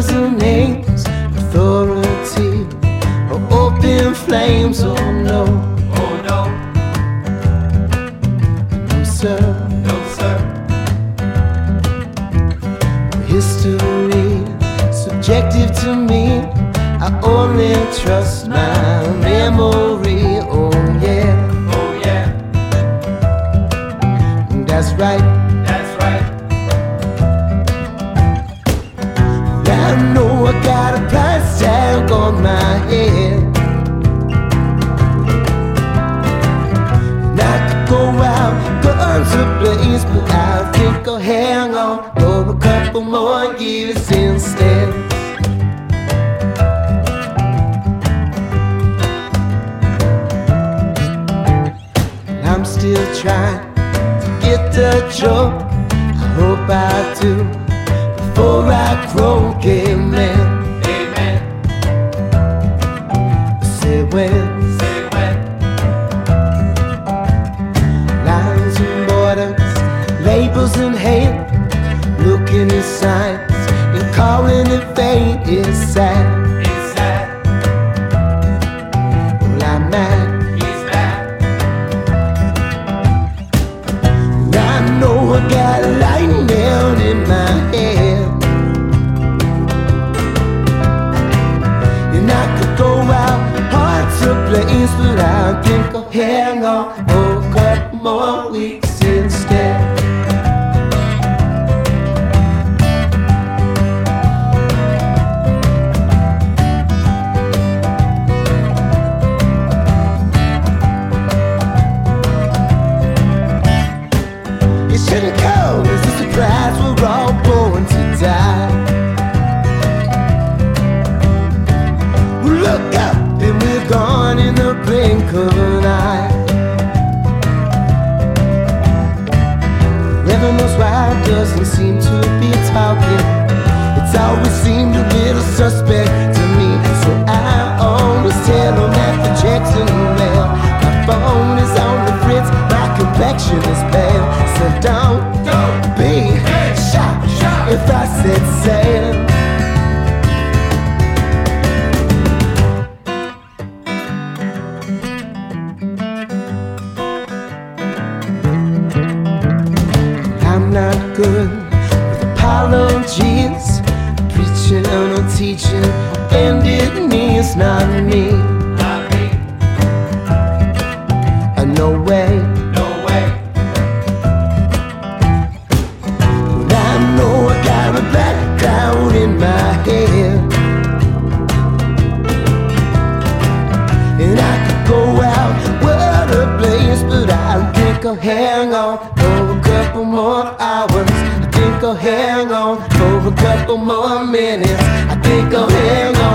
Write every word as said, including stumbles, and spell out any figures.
dozen names, authority, or open flames. Oh no, Oh no, no sir, no sir. History, subjective to me. I only trust my memory. Oh yeah, Oh yeah, that's right. that's right. I know I got a price tag on my head, and I could go out, guns ablaze, but I think I'll hang on for a couple more years instead. And I'm still trying to get the joke. I hope I do before I croak. Amen. Amen. Say when. Say when. Lines and borders, labels in hand, looking at signs and calling it fate is sad. It's sad. Well, I'm mad. He's mad. And I know I got a light down in my head, and I could go out, hearts ablaze, but I think I'll hang on for a couple more weeks instead. It shouldn't come as a surprise, we're all born to die. We look up and we're gone in the blink of an eye. Never knows why it doesn't seem to be talking. It's always seemed a little suspect to me, so I always tell them that the check's in the mail. My phone is on the fritz, my complexion is pale. So don't, don't be shocked if I said sail. I'm not good with apologies, preaching or teaching, and it means not me. Not me. Uh, no way. No way. But I know I got a background in my head, and I could go out, what a blaze, but I think I'll hang on for a couple more hours. I think I'll hang on for a couple more minutes. I think I'll hang on